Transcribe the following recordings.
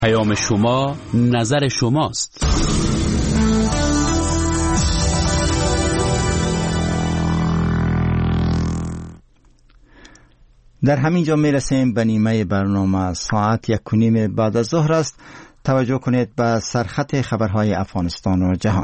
پیام شما نظر شماست. در همین جا میرسیم به نیمه برنامه. ساعت 1:30 بعد از ظهر است. توجه کنید به سرخط خبرهای افغانستان و جهان.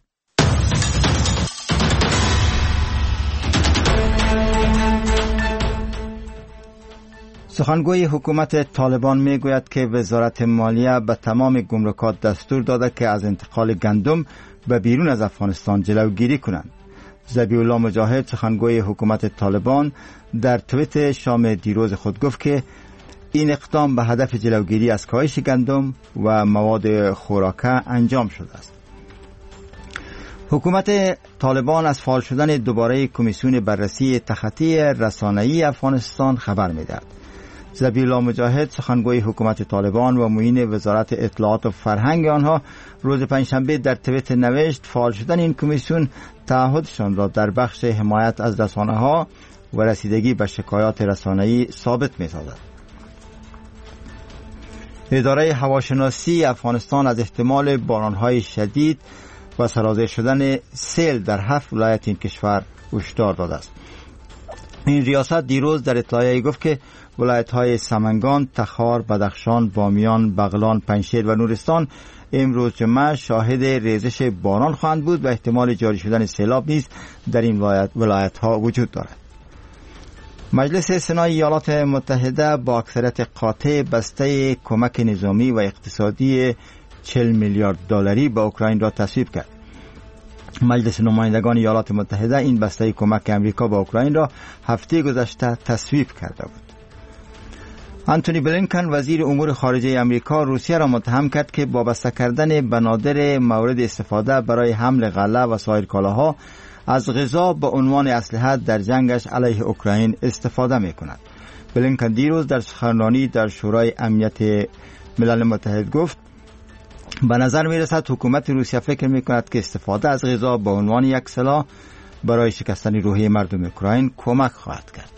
سخنگوی حکومت طالبان میگوید که وزارت مالیه به تمام گمرکات دستور داده که از انتقال گندم به بیرون از افغانستان جلوگیری کنند. ذبیح الله مجاهد سخنگوی حکومت طالبان در توییت شام دیروز خود گفت که این اقدام به هدف جلوگیری از کاهش گندم و مواد خوراکه انجام شده است. حکومت طالبان از فعال شدن دوباره کمیسیون بررسی تخطی رسانه‌ای افغانستان خبر می‌دهد. ذبیح الله مجاهد سخنگوی حکومت طالبان و معین وزارت اطلاعات و فرهنگ آنها روز پنجشنبه در توییتر نوشت فعال شدن این کمیسیون تعهدشان را در بخش حمایت از رسانه‌ها و رسیدگی به شکایات رسانه‌ای ثابت می‌سازد. اداره هواشناسی افغانستان از احتمال باران‌های شدید و سرازیر شدن سیل در 7 ولایت این کشور هشدار داده است. این ریاست دیروز در اطلاعیه‌ای گفت که ولایت‌های سمنگان، تخار، بدخشان، بامیان، بغلان، پنجشیر و نورستان امروز جمعه شاهد ریزش باران خواهند بود و احتمال جاری شدن سیلاب نیز در این ولایت‌ها وجود دارد. مجلس سنای ایالات متحده با اکثریت قاطع بسته کمک نظامی و اقتصادی 40 میلیارد دلاری به اوکراین را تصویب کرد. مجلس نمایندگان ایالات متحده این بسته کمک امریکا به اوکراین را هفته گذشته تصویب کرده بود. آنتونی بلینکن وزیر امور خارجه امریکا روسیه را متهم کرد که وابسته کردن بنادر مورد استفاده برای حمل غله و سایر کالاها از غذا به عنوان اسلحه در جنگش علیه اوکراین استفاده می کند. بلینکن دیروز در سخنرانی در شورای امنیت ملل متحد گفت به نظر می رسد حکومت روسیه فکر می کند که استفاده از غذا به عنوان یک سلاح برای شکستن روحیه مردم اوکراین کمک خواهد کرد.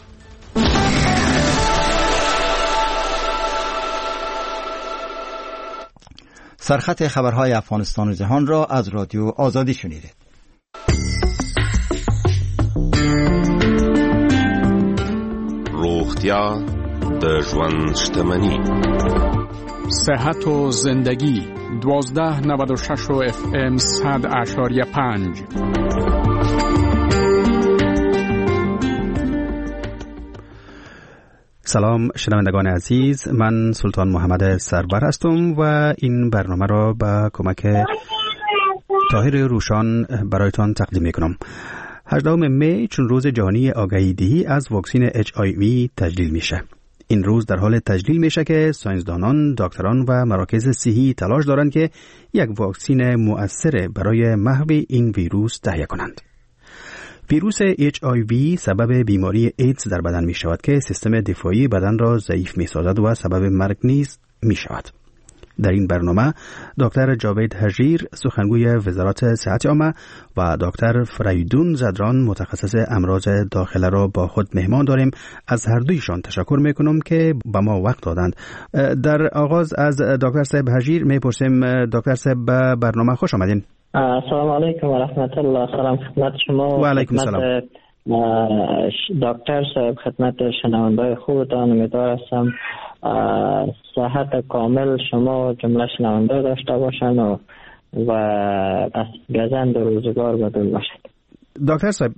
سرخط خبرهای افغانستان و جهان را از رادیو آزادی شنیدید. روغتیا د ژوند شتمني. صحت و زندگی 1296 و FM 100.5. سلام شنوندگان عزیز، من سلطان محمد سربر هستم و این برنامه را با کمک طاهر روشان برایتان تقدیم میکنم. 18 می چون روز جهانی آگاهی دهی از واکسن HIV تجلیل میشه. این روز در حال تجلیل میشه که ساینسدانان، دکتران و مراکز صحی تلاش دارند که یک واکسن مؤثر برای محو این ویروس تهیه کنند. ویروس HIV سبب بیماری ایدز در بدن می شود که سیستم دفاعی بدن را ضعیف می سازد و سبب مرگ نیز می شود. در این برنامه دکتر جاوید هژیر سخنگوی وزارت صحت عامه و دکتر فریدون زدران متخصص امراض داخله را با خود مهمان داریم. از هر دویشان تشکر میکنم که به ما وقت دادند. در آغاز از دکتر صاحب هژیر میپرسیم دکتر صاحب به برنامه خوش آمدین. السلام علیکم و رحمت الله. سلام خدمت شما و علیکم السلام دکتر صاحب، خدمت شنوندای خوبتان. امیدوار هستم صحت کامل شما جمله شنونده داشته باشن و گزند روزگار بدون باشد. دکتر صاحب،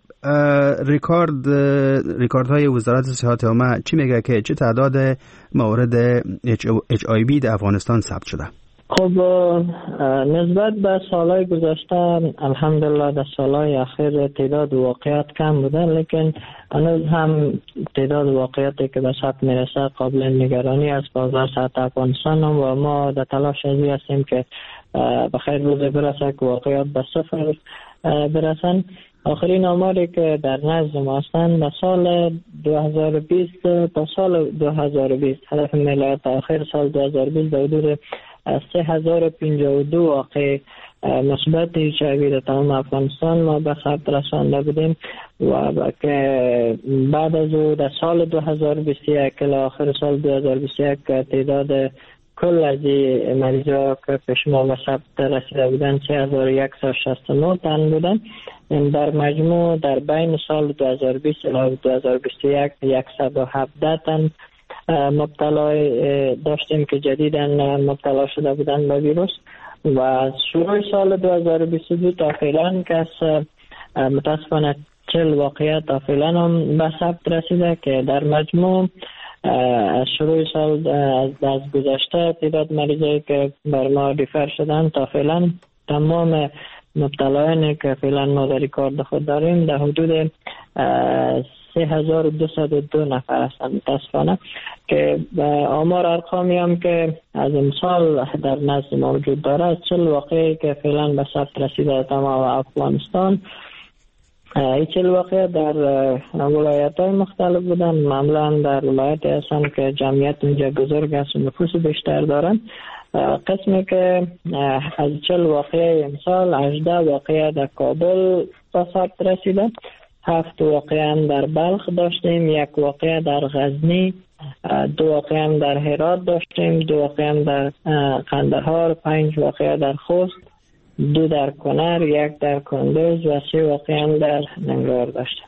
ریکاردهای وزارت صحت عامه چی میگه که چه تعداد موارد HIV در افغانستان ثبت شده؟ خب نسبت به سالهای گذشته الحمدلله در سالهای اخیر تعداد واقعیت کم بوده، لیکن هنوز هم تعداد واقعیتی که به ثبت میرسه قابل نگرانی است. بازار صحت افغانستان و ما در تلاش ازی هستیم که بخیر روز برسه که واقعیت به صفر برسن. آخرین آماری که در نزد ما هستند در سال 2020 تا سال 2020 هدف ملیت آخر سال 2020 در حدود 3052 واقع مثبت HIV در تمام افغانستان ما به ثبت رسانده بودیم و که بعد از او در سال 2021 الی آخر سال 2021 تعداد کل از این مریضا که پیش ما به ثبت رسیده بودن 3169 تن بودن. در مجموع در بین سال 2020 و 2021 117 تن مبتلا داشتیم که جدیداً مبتلا شده بودن به ویروس و از شروع سال 2022 تا فعلا کس متاسفانه 40 واقعیت تا فعلا هم به ثبت رسیده که در مجموع از شروع سال از گذشته تعداد مریضایی که بر ما ریفر شدن تا فعلا تمام مبتلایانی که فعلا ما در کار خود داریم در حدود 3202 نفر هستند متاسفانه که آمار ارقامی هم که از امسال در نزد ما وجود داره از 40 واقعی که فعلا به ثبت رسیده تمام افغانستان. این 40 واقع در ولایت های مختلف بودن، معمولا در ولایت هستن که جمعیت اونجا بزرگ است و نفوس بیشتر دارن. قسمی که از 40 واقعه امسال 18 واقعه در کابل به ثبت رسیده، 7 واقعه در بلخ داشتیم، 1 واقعه در غزنی، 2 واقعه در هرات داشتیم، 2 واقعه در قندهار، 5 واقعه در خوست، 2 در کنر، 1 در کندوز و 3 واقعه در ننگرهار داشتیم.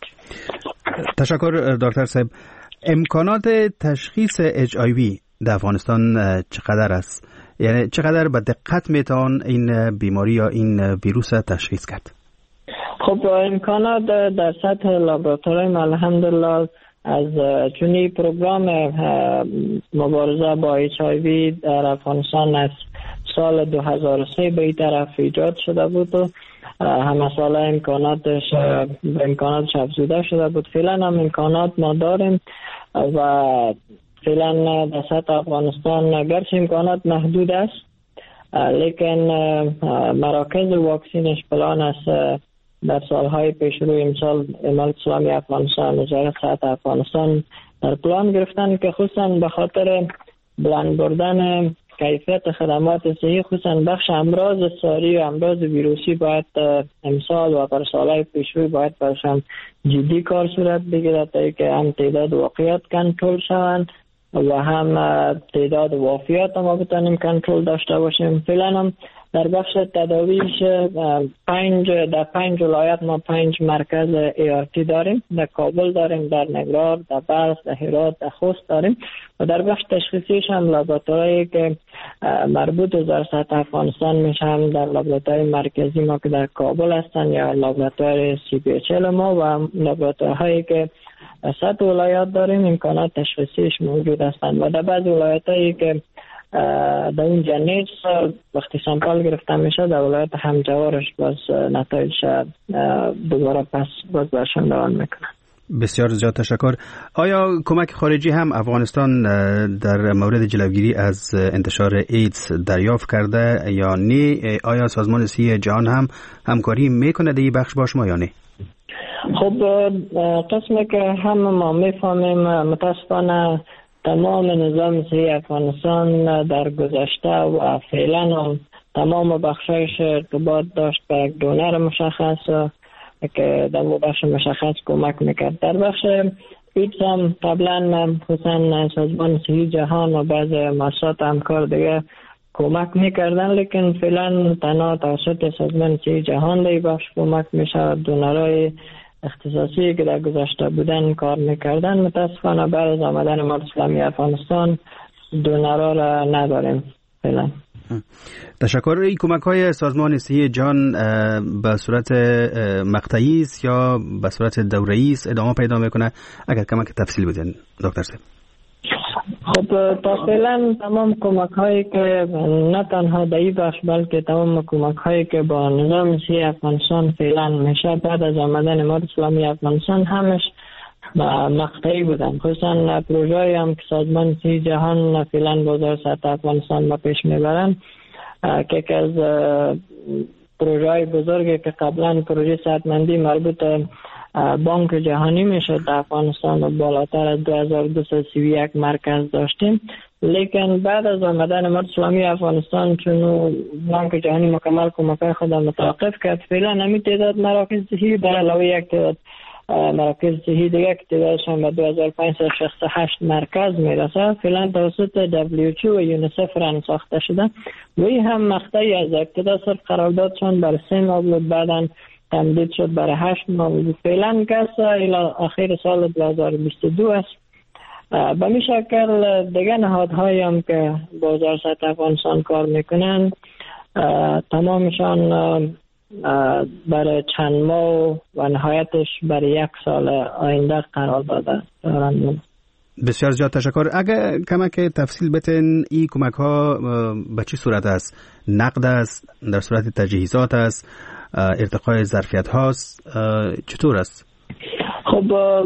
تشکر دکتر صاحب. امکانات تشخیص HIV در افغانستان چقدر است؟ یعنی چقدر به دقت میتوان این بیماری یا این ویروس تشخیص کرد؟ خب امکانات در سطح لابراتوری الحمدلله از چونی پروگرام مبارزه با HIV در افغانستان از سال 2003 به این طرف ایجاد شده بود و همه ساله امکاناتش افزوده شده بود. فعلا هم امکانات ما داریم و فعلا در سطح افغانستان گرچه امکانات محدود است لیکن مراکز واکسینش پلان است در سالهای پیش روی امسال امارت اسلامی افغانستان وزارت صحت افغانستان در پلان گرفتن که خصوصا به خاطر بلند بردن کیفیت خدمات صحی خصوصا بخش امراض ساری و امراض ویروسی باید امسال و بر سالهای پیش روی باید برشان جدی کار صورت بگیرد تا که هم تعداد واقعیات کنترل شوند و هم تعداد وفیات ما بتانیم کنترل داشته باشیم. فعلا هم در بخش تداویش در 5 ولایت ما 5 مرکز ART داریم، در کابل داریم، در ننگرهار، در بلخ، در هرات، در خوست داریم و در بخش تشخیصیش هم لابراتوری که مربوط وزارت صحت افغانستان میشه هم در لابراتوری مرکزی ما که در کابل هستن یا لابراتوری CBHL ما و لابراتوری هایی که 100 ولایات داریم امکانات تشخیصیش موجود هستند و در بعض ولایت هایی که در اونجا نیست وقتی سامپل گرفته میشه در ولایت همجوارش باز نتایج دوباره پس باز برشان روان میکنن. بسیار زیاد تشکر. آیا کمک خارجی هم افغانستان در مورد جلوگیری از انتشار ایدز دریافت کرده یا نه؟ آیا سازمان صحی جهان هم همکاری میکنه در این بخش با شما یا نه؟ خب قسمی که هم ما میفهمیم متاسفانه تمام نظام صحی افغانستان در گذشته و فعلا هم تمام بخشایش ارتباط داشت به یک دونر مشخص که در بخش مشخص کمک میکرد. در بخش ایدز هم قبلا خصوصا سازمان صحی جهان و بعض مؤسسات همکار دیگه کمک میکردن لیکن فعلا تنها توسط سازمان صحی جهان در بخش کمک میشه. دونرهای اختصاصی که در گذشته بودن کار میکردن متاسفانه بعد از آمدن امارت اسلامی افغانستان دونرها را نداریم فعلا. تشکر. این کمک های سازمان صحی جهان به صورت مقطعی است یا به صورت دوره‌ای است ادامه پیدا میکنه؟ اگر کمک تفصیل بدین دکتر صاحب. خب تا فعلا تمام کمک هایی که نه تنها در این بخش بلکه تمام کمک هایی که با نظام صحی افغانستان فعلا میشه بعد از آمدن امارت اسلامی افغانستان همش مقطعی بودن. خصوصا پروژه‌ای هم که سازمان صحی جهان فعلا با وزارت صحت افغانستان با پیش میبرن که یکی از پروژه‌های بزرگی که قبلا پروژه صحتمندی مربوط بانک جهانی میشد در افغانستان و بالاتر از 2231 مرکز داشتیم لیکن بعد از آمدن امارت اسلامی افغانستان چون بانک جهانی مکمل کمک‌های خود متوقف کرد فعلا همین تعداد مراکز صحی به علاوه یک تعداد مراکز صحی دیگه که تعدادشان به 2568 مرکز میرسه، فعلا توسط WHO و یونیسف ران ساخته شده. وی هم مقطعی از ابتدا صرف قراردادشان برای 3 ماه بود، بعدا تمدید شد برای 8 ماه بود. فعلا کس الى آخر سال 2022 است. به می شکل دیگه نهادهایی هم که بازار سطح افغانستان کار میکنن تمامشان برای چند ماه و نهایتش برای 1 سال آینده قرار داده دارند. بسیار زیاد تشکر. اگر کمک تفصیل بتین این کمک ها به چی صورت است؟ نقد است؟ در صورت تجهیزات است؟ ارتقای ظرفیت هاست؟ چطور است؟ خب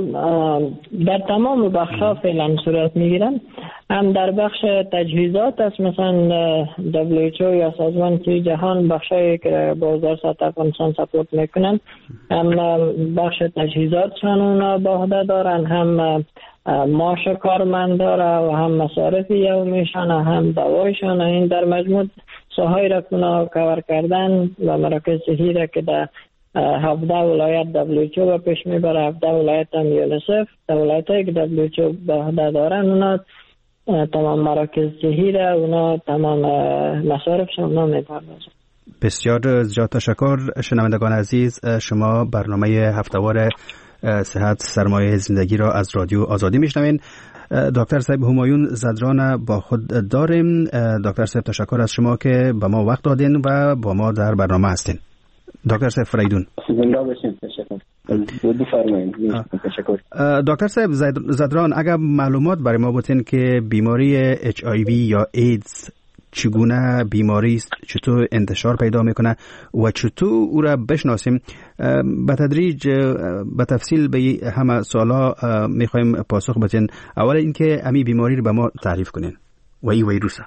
در تمام بخش ها فعلا صورت میگیرن. هم در بخش تجهیزات است، مثلا WHO یا سازمان صحت جهان بخشایی که بازار سطح افغانستان سپورت میکنن، هم بخش تجهیزاتشان اونا به عهده دارن، هم معاش کارمند داره و هم مصارف یومیشان، هم دوایشان. این در مجموع ساهای را اونا کور کردن و مراکز صحی را که در 17 ولایت WHO و پیش میبره، 17 ولایت هم یونیسف. ولایت هایی که WHO به عهده دارن اونا تمام مراکز صحی را اونا تمام مصارفشان اونا میپردازن. بسیار زیاد تشکر. شنوندگان عزیز، شما برنامه هفته‌وار صحت سرمایه زندگی را از رادیو آزادی میشنوین. دکتر صاحب همایون زدران با خود داریم. دکتر صاحب تشکر از شما که به ما وقت دادین و با ما در برنامه هستین. دکتر صاحب فریدون. زنده باشین. تشکر. بفرمایید. تشکر. دکتر صاحب زدران، اگر معلومات برای ما بودین که بیماری HIV یا ایدز چگونه بیماری است، چطور انتشار پیدا میکنه و چطور او را بشناسیم، به تدریج به تفصیل به همه سوالا میخوایم پاسخ بدین. اول اینکه امی بیماری رو به ما تعریف کنین و این ویروسه.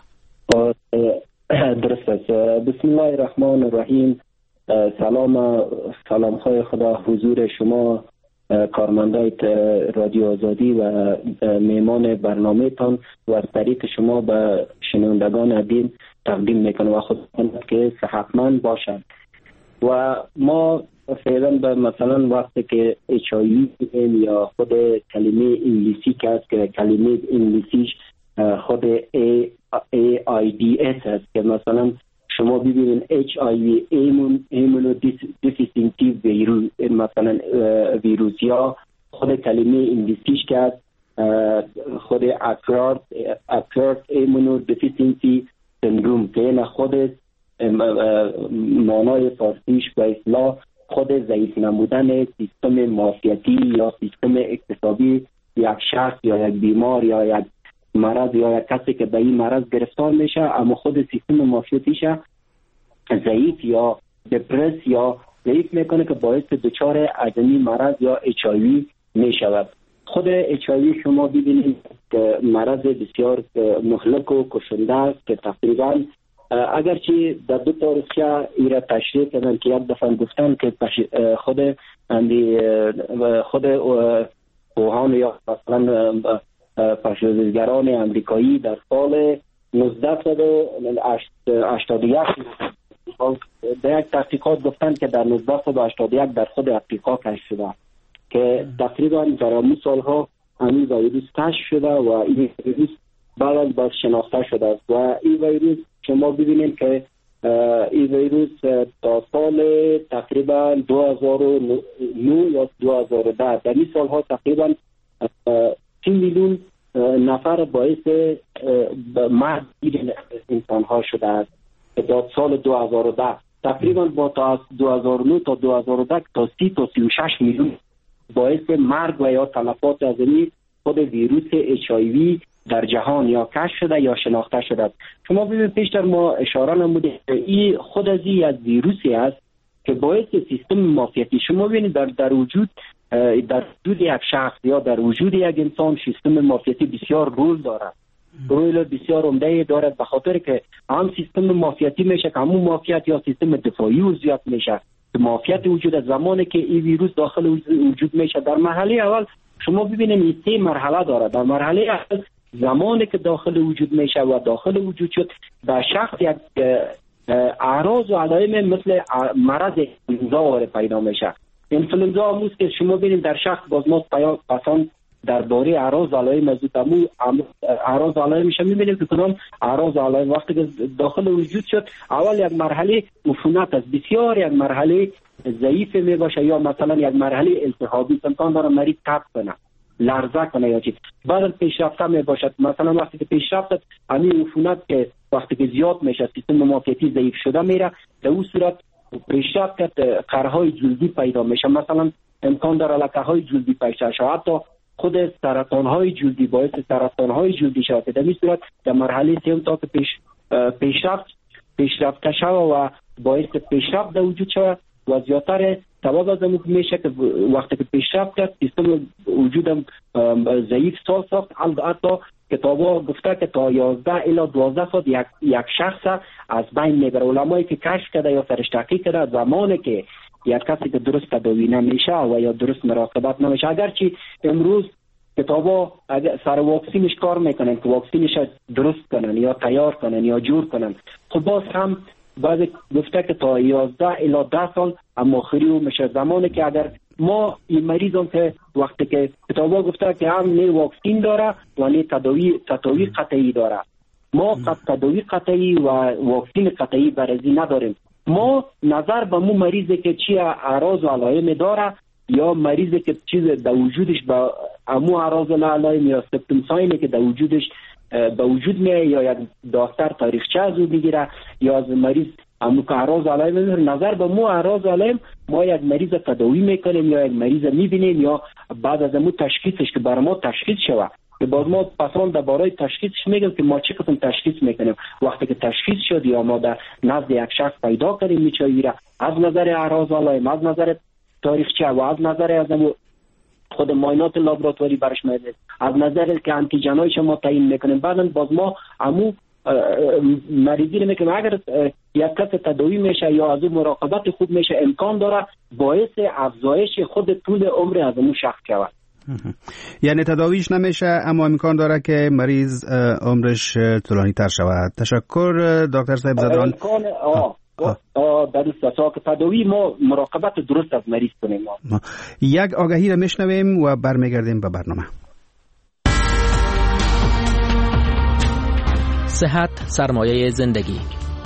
درست است. بسم الله الرحمن الرحیم. سلام های خدا حضور شما کارمندای رادیو آزادی و میمان برنامه تان و از طریق شما به شنوندگان عزیز تقدیم میکنم و خود که صحتمند باشند. و ما فعلا به مثلا وقتی که HIV یا خود کلمه انگلیسی که هست که کلمه انگلیسیش خود AIDS هست که مثلا شما ببینید HIV ایمونودیفیسینتی ویروس، مثلا ویروس، یا خود کلمه انگلیسیش که هست خود اکوارد ایمونودیفیسینتی سندروم که این خود معنای فارسیش به اصطلاح خود ضعیف نمودن سیستم معافیتی یا سیستم اکتسابی یک شخص یا یک بیمار یا یک مرض یا یک کسی که به این مرض گرفتار میشه اما خود سیستم معافیتیش ضعیف یا دپرس یا ضعیف میکنه که باعث دچار عدمی مرض یا HIV میشود. خود HIV شما ببینید که مرض بسیار مهلک و کشنده است که تقریبا اگرچه در دو تاریخچه ای را تشریح کردن که یک دفعه گفتن که خود اوهان یا مثلا پژوهشگران امریکایی در سال 1981 در یک تحقیقات گفتن که در 1981 در خود افریقا کشف شده که تقریبا در همون سالها همین ویروس کشف شده و این ویروس بعد باز شناخته شده است. و این ویروس شما ببینید که این ویروس تا سال تقریبا 2009 یا 2010 در این سالها تقریبا 3 میلیون نفر باعث مرگ انسان ها شده است. در سال 2010 تقریبا با تا 2009 تا 2010 تا 30 تا 36 میلیون باعث مرگ و یا تلفات از این خود ویروس HIV در جهان یا کشف شده یا شناخته شده است. شما ببینید پیشتر ما اشاره نمودیم این خود از این از ویروسی است که باعث سیستم معافیتی شما ببینید در وجود یک شخص یا در وجود یک انسان سیستم معافیتی بسیار رول دارد، رول بسیار عمده دارد، به خاطر که هم سیستم معافیتی میشه که همون معافیت یا سیستم دفاعی زیاد میشه. معافیت وجود از زمانی که این ویروس داخل وجود میشه در مرحله اول شما ببینید این 3 مرحله داره. در مرحله اول زمانی که داخل وجود میشه و داخل وجود شد به شخص یک اعراض و علائم مثل مرض انفلوئنزا پیدا میشه. اینفلوئنزا هموز که شما ببینید در شخص باز ما پسان درباره اعراض علائم از تمو اعراض علائم میشه میبینیم که کدام اعراض علائم وقتی که داخل وجود شد اول یک مرحله عفونت است، بسیار یک مرحله ضعیف می باشه یا مثلا یک مرحله التهابی امکان داره مریض تب کنه، لرزه کنه یا چیز. بعد پیشرفته می باشد، مثلا وقتی که پیشرفت همین عفونت که وقتی که زیاد میشه سیستم مماطعتی ضعیف شده میره، در اون صورت پیشرفت قرهای جلدی پیدا میشه، مثلا امکان داره لکه‌های جلدی پیدا شه، حتی خود سرطان‌های جلدی باعث سرطان‌های جلدی شود. در این صورت در مرحله سوم تا که پیشرفت شود و باعث پیشرفت در وجود شود و زیادتر سبب از اون میشه که وقتی که پیشرفت کرد سیستم وجودم ضعیف ساخت. حتی کتابا گفته که تا 11 الی 12 ساعت یک شخص از بین میبره. علمایی که کشف کرده یا سرش تحقیق کرده زمانی که یک کسی که درست تداوی نمیشه و یا درست مراقبت نمیشه، اگرچه امروز کتابا سر واکسینش کار میکنن که واکسینش درست کنن یا تیار کنن یا جور کنن، خب باز هم بعض گفته که تا 11 الی 10 سال اما آخری میشه زمانی که اگر ما این مریضم که وقتی که کتابا گفته که هم نه واکسین داره و نه تداوی قطعی داره، ما تداوی قطعی و واکسین قطعی برازی نداریم. ما نظر به مو مریضی که چی اعراض و علائم داره یا مریضی که چیز در وجودش با امو اعراض و علائم یا سیمپتوم ساینی که در وجودش به وجود میاد یا یک دکتر تاریخچه از او میگیره یا از مریض امو که اعراض و علائم میگیره، نظر به مو اعراض و علائم ما یک مریض تداوی میکنیم یا یک مریض میبینیم یا بعد از امو تشخیصش که برای ما تشخیص شود که باز ما پسان در بارای تشخیصش میگم که ما چه قسم تشخیص میکنیم. وقتی که تشخیص شد یا ما در نزد یک شخص پیدا کردیم میچویره از نظر اعراض و علائم، از نظر تاریخچه و از نظر از خود معاینات لابراتواری برش میده، از نظر که آنتیجن‌های شما تعیین میکنیم. بعداً باز ما امو مریضی رو میکنیم اگر یک کس تداوی میشه یا از اون مراقبت خوب میشه امکان داره باعث افزایش خود طول عمر از اون شخص شود. یعنی تداویش نمیشه اما امکان داره که مریض عمرش طولانی تر شود. تشکر دکتر صاحب زدران. درست است که تداوی ما مراقبت درست از مریض کنیم. یک آگهی را میشنویم و برمیگردیم به برنامه. صحت سرمایه زندگی.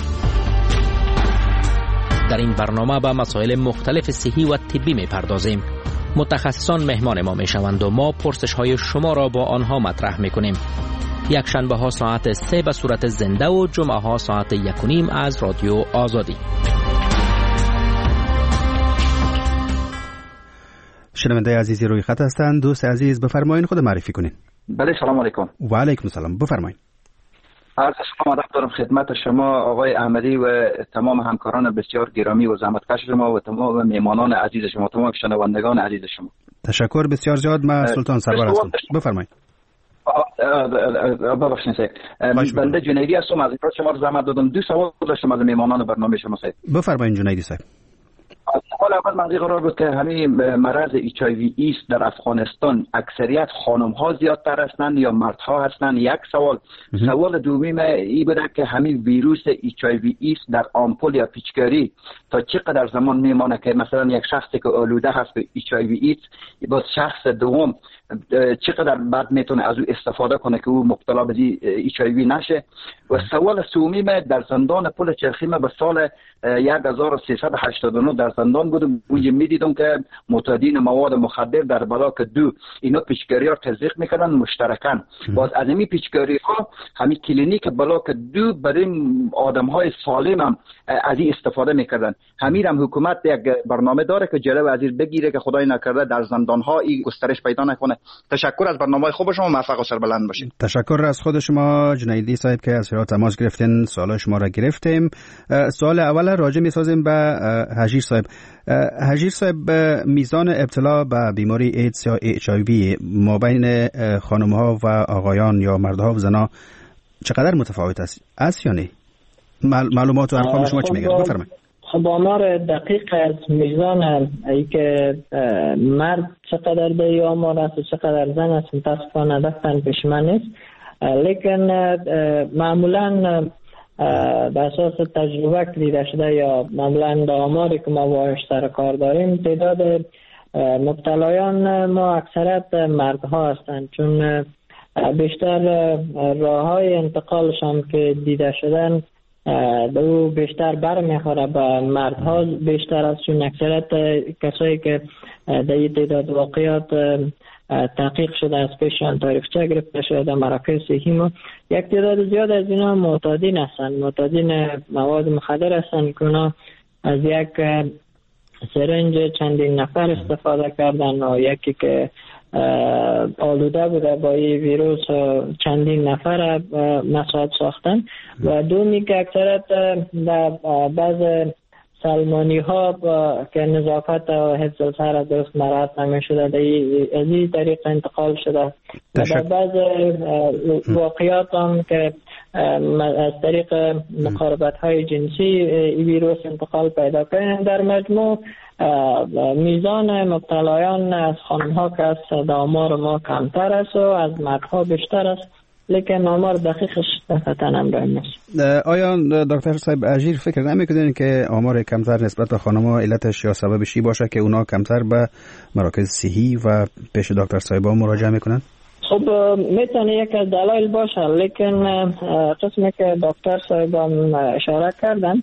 در این برنامه به مسائل مختلف صحی و طبی میپردازیم. متخصصان مهمان ما میشوند و ما پرسش های شما را با آنها مطرح میکنیم. یک شنبه ها ساعت 3 به صورت زنده و جمعه ها ساعت 1:30 از رادیو آزادی. شنونده عزیزی روی خط هستند. دوست عزیز بفرمایید خود معرفی کنین. بله سلام علیکم. و علیکم السلام، بفرمایید. عرض سلام ادب دارم خدمت شما آقای احمدی و تمام همکاران بسیار گرامی و زحمتکش شما و تمام میهمانان عزیز شما، تمام شنوندگان عزیز شما. تشکر بسیار زیاد. من سلطان سرور هستم. بفرمایید. ببخشید بنده جنیدی هستم، از اینجا شما رو زحمت دادم. دو سوال داشتم از میهمانان برنامه شما صاحب. بفرمایید جنیدی صاحب. سوال اول مقدی قرار بود که همین مرض HIV ایست در افغانستان اکثریت خانم ها زیادتر هستند یا مردها هستند؟ یک سوال. سوال دومیم این بوده که همین ویروس HIV ایست در آمپول یا پیچکاری تا چقدر زمان میمانه که مثلا یک شخصی که آلوده هست به HIV ایست با شخص دوم چقدر بعد میتونه از او استفاده کنه که او مبتلا به HIV نشه؟ و سوال سومیم در زندان پل چرخی به سال 1389 در زندان بودم، اونجا میدیدم که معتادین مواد مخدر در بلاک 2 اینا پیچکاری ها تزریق میکنن مشترکاً. باز از این پیچکاری ها همین کلینیک بلاک 2 برای آدم های سالم هم از این استفاده میکردن. همین هم حکومت یک برنامه داره که جلو از این بگیره که خدای نکرده در زندان ها این گسترش پیدا نکنه. تشکر از برنامه خوب شما، موفق و سربلند باشید. تشکر از خود شما جنیدی صاحب که از شما تماس گرفتین، سوال شما را گرفتیم. سوال اول راجع می‌سازیم به حجیر صاحب. حجیر صاحب، میزان ابتلا به بیماری ایدز یا HIV مابین خانم‌ها و آقایان یا مردها و زنها چقدر متفاوت است یا نه؟ معلومات و ارقام شما چی میگه؟ بفرمایید. خب آمار دقیق از میزان ای که مرد چقدر به ای آمار است و چقدر زن است متاسفانه دستن پیش من نیست، لیکن معمولا به اساس تجربه دیده شده یا معمولا آماری که ما باهاش سر کار داریم، تعداد مبتلایان ما اکثرت مردها هستند، چون بیشتر راه های انتقالشان که دیده شدن دو بیشتر برمیخوره به مردها بیشتر از، چون اکثرت کسایی که در این تعداد واقعیات تحقیق شده از پیشان تاریخچه گرفته شده در مراکز صحی ما، یک تعداد زیاد از اینا معتادین هستند، معتادین مواد مخدر هستند که اونا از یک سرنج چندین نفر استفاده کردن و یکی که آلوده بوده با این ویروس چندین نفر مساعد ساختن و دومی که اکثرت در بعض سلمانی ها که نظافت و حفظ سر درست مراعات نمی‌شده از این طریق انتقال شده و در بعض واقعیات هم که از طریق مقاربت های جنسی این ویروس انتقال پیدا کنه. در مجموع میزان مبتلایان از خانم ها که از آمار ما کمتر است و از مردها بیشتر است، لیکن آمار دقیقش دقیقاً نمی‌دانیم نیست. آیا دکتر صاحب اجیر فکر نمی‌کنین که آمار کمتر نسبت به خانم‌ها علتش یا سببش باشه که اونا کمتر به مراکز صحی و پیش دکتر صاحبا مراجعه میکنن؟ خب میتونه یک از دلایل باشه، لیکن قسمی که دکتر صاحبا اشاره کردن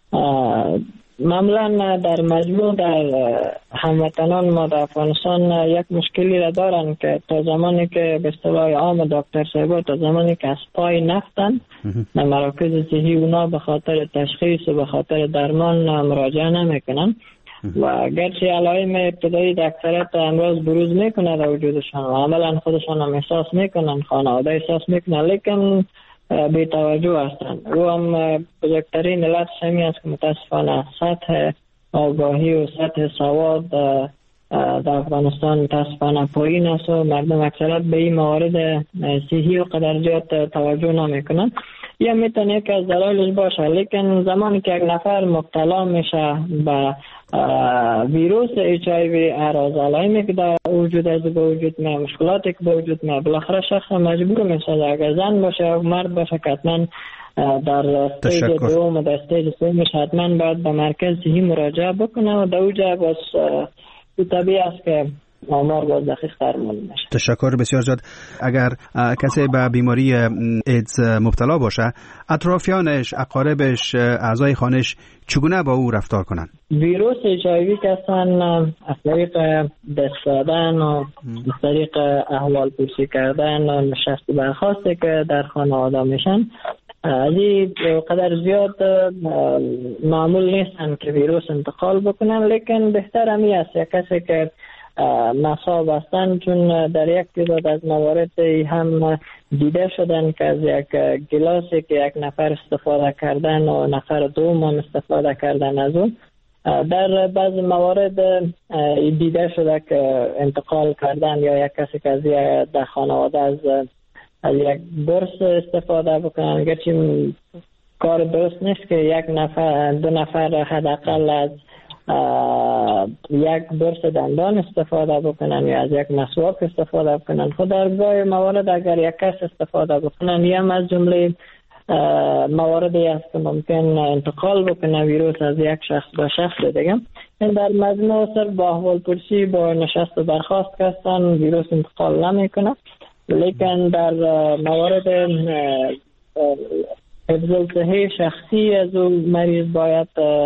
معمولا در مجموع در هموطنان ما در افغانستان یک مشکلی را دارن که تا زمانی که به اصطلاح عام دکتر صاحبا تا زمانی که از پای نفتن در مراکز صحی اونا به خاطر تشخیص و به خاطر درمان مراجعه نمیکنن و گرچه علائم ابتدایی در اکثریت امراض بروز میکنه در وجودشان و عملا خودشان هم احساس میکنن، خانواده احساس میکنن، لیکن بی توجه هستند. رو هم بزرگترین علت همین است که متاسفانه سطح آگاهی و سطح سواد در افغانستان متاسفانه پایین است و مردم اکثرت به این موارد صحی و قدرجات توجه نمیکنن. یا میتونه یک از دلایلش باشه، لیکن زمانی که یک نفر مبتلا میشه به ویروس HIV اعراض علائمی که در وجود از به وجود میاد، مشکلاتی که به وجود میاد، بالاخره شخص مجبور میشه اگر زن باشه یا مرد باشه که حتما در استیج دوم و در استیج سومش حتما باید به مرکز صحی مراجعه بکنه و در اونجا باز طبیعی است که آمار باز دقیق تر معلوم میشه. تشکر بسیار زیاد. اگر کسی به بیماری ایدز مبتلا باشه، اطرافیانش، اقاربش، اعضای خانش چگونه با او رفتار کنن؟ ویروس HIV که هستن از طریق دست دادن و از طریق احوال پرسی کردن و نشست برخاسته که در خانواده میشن از این قدر زیاد معمول نیستن که ویروس انتقال بکنن، لیکن بهتر همی است یک کسی که مصاب هستن، چون در یک تعداد از موارد هم دیده شدن که از یک گلاسی که یک نفر استفاده کردن و نفر دوم هم استفاده کردن از اون، در بعض موارد دیده شده که انتقال کردن یا یک کسی که از در خانواده از یک برس استفاده بکنن، گرچه کار درست نیست که یک نفر دو نفر حداقل از یک برس دندان استفاده بکنن یا از یک مسواک استفاده بکنن. خود در گاه موارد اگر یک کس استفاده بکنن یا از جمله مواردی است که ممکن انتقال بکنه ویروس از یک شخص به شخص دیگه. این در مجموع صرف با احوال پرسی با نشست و برخاست که هستن ویروس انتقال نمیکنه، لیکن در موارد حفظ صحی شخصی از اون مریض باید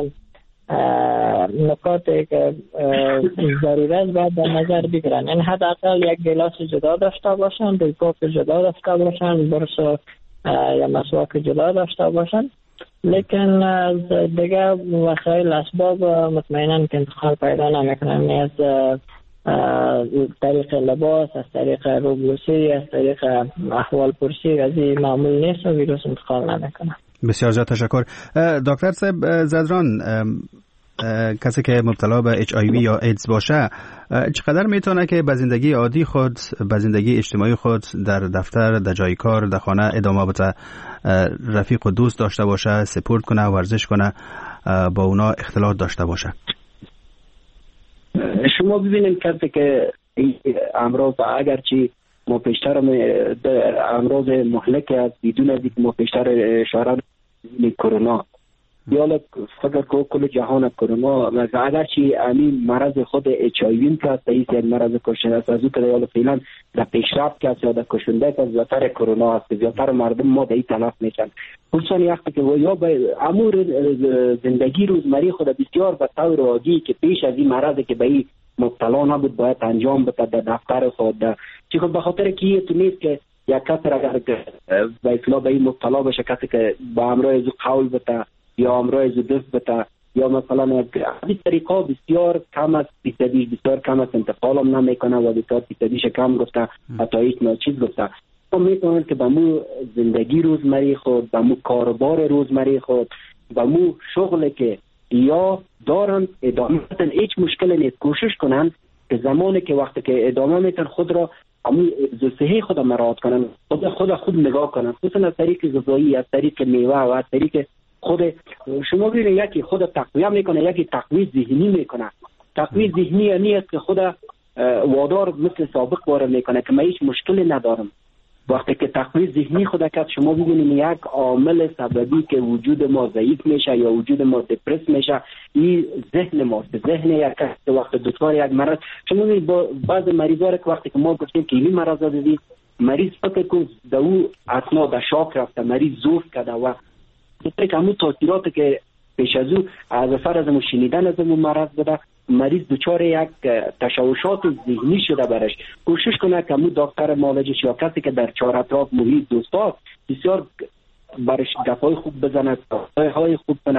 نکاتی که ضروری است باید در نظر بگیرن. این حداقل یک گلاس جدا داشته باشن، دویکوف جدا داشته باشن، برس یا مسواک جدا داشته باشن، لیکن از دیگه وسایل اسباب مطمئنا که انتقال پیدا نمیکنن، از طریق لباس، از طریق روبلوسی، از طریق احوال پرسی از این معمول نیست و ویروس انتقال نمیکنه. بسیار زیاد تشکر. دکتر صاحب زدران، کسی که مبتلا به HIV یا ایدز باشه چقدر میتونه که به زندگی عادی خود، به زندگی اجتماعی خود در دفتر، در جای کار، در خانه ادامه بده، رفیق و دوست داشته باشه، سپورت کنه، ورزش کنه، با اونا اختلاط داشته باشه؟ شما ببینید کسی که امراض اگرچه ما پیشتر امراض مهلک است بدون از اینکه ما پیشتر اشاره کرونا یا فکر کو کل جهان کرونا اگرچه همین مرض خود اچ آی وی که است یک مرض کشنده است از او که یا فعلا در پیشرفت که است یا در کشنده است زیادتر کرونا است زیادتر مردم ما به این تلف میشن خصوصا وقتی که یا به امور زندگی روزمره خود بسیار به طور عادی که پیش از این مرض که به این مبتلا نبود باید انجام بده در دفتر خود چی خود به خاطر که تو نیست که یک کس اگر به اصطلاح به این مبتلا بشه کسی که با امراض قول بده یا امراض دست بده یا مثلا این طریقا بسیار کم است فیصدیش بسیار کم است انتقال هم نمیکنه و بسیار فیصدیش کم گفته حتی هیچ ناچیز گفته ما میتونیم که به مو زندگی روزمره خود به مو کاربار روزمره خود به مو شغل که یا دارن ادامه بدن هیچ مشکل نیست کوشش کنن که زمانی که وقتی که ادامه میتن خود را همون صحی خود مراعات کنن خود نگاه کنن خصوصا از طریق غذایی از طریق میوه و از طریق خود شما ببینید یکی خود تقویه میکنه یکی تقویه ذهنی میکنه تقویه ذهنی یعنی است که خود وادار مثل سابق باره میکنه که من هیچ مشکلی ندارم وقتی که تقویه ذهنی خود کرد شما ببینید یک عامل سببی که وجود ما ضعیف میشه یا وجود ما دپرس میشه این ذهن ماست ذهن یک کس وقت دچار یک مرض شما ببینید با بعض مریضا که وقتی که ما گفتیم که این مرض دادید مریض فکر کن در او اثنا در شاک رفته مریض زوف کرده و که همون تاثیراتی که پیش از او از اثر از شنیدن از اون مرض بده مریض دچار یک تشوشات ذهنی شده برش کوشش کنه که همون دکتر معالجش یا کسی که در چهار اطراف محیط دوستاست بسیار برش گپای خوب بزنه های خوب کنه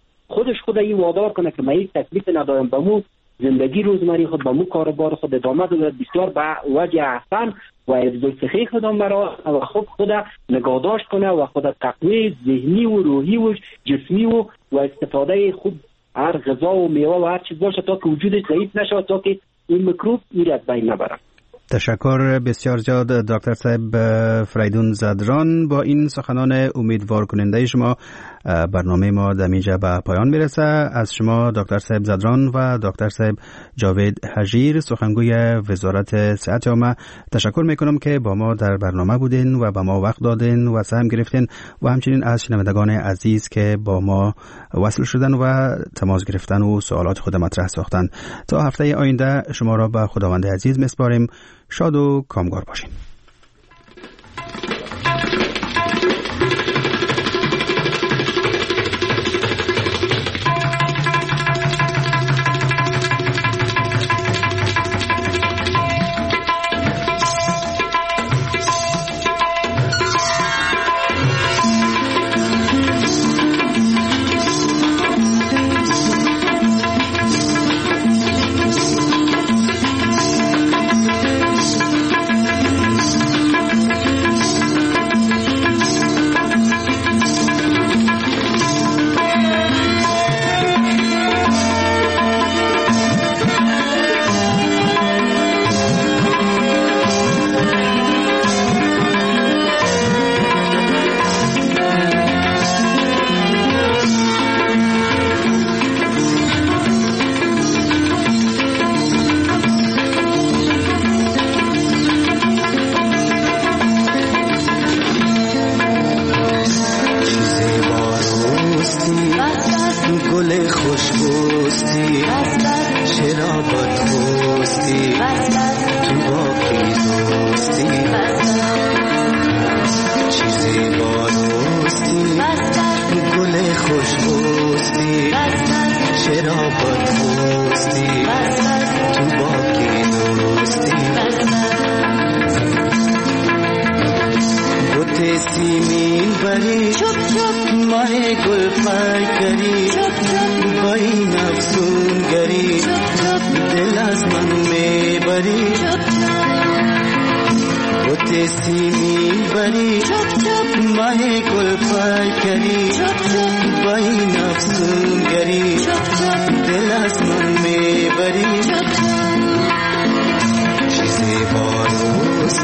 خود این وادار کنه که من هیچ تکلیف ندارم به مو زندگی روزمره خود به مو کاربار خود ادامه بده بسیار به وجه احسن و افضل صحی خودم مرا و خود نگهداشت کنه و خود تقویه ذهنی و روحی و جسمی و استفاده خوب هر غذا و میوه و هر چیز باشه تا که وجودش ضعیف نشه تا که این میکروب میره بین نبره. تشکر بسیار زیاد دکتر صاحب فریدون زدران. با این سخنان امیدوار کننده شما برنامه ما در اینجا به پایان میرسه. از شما دکتر صاحب زدران و دکتر صاحب جاوید حجیر سخنگوی وزارت صحت عامه تشکر میکنم که با ما در برنامه بودین و با ما وقت دادین و سهم گرفتین و همچنین از شنوندگان عزیز که با ما وصل شدن و تماس گرفتن و سوالات خود مطرح ساختن. تا هفته آینده شما را به خداوند عزیز میسپاریم. شاد و کامگار باشین.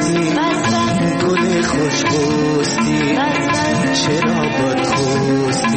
خوش گوستی چرا بد خوستی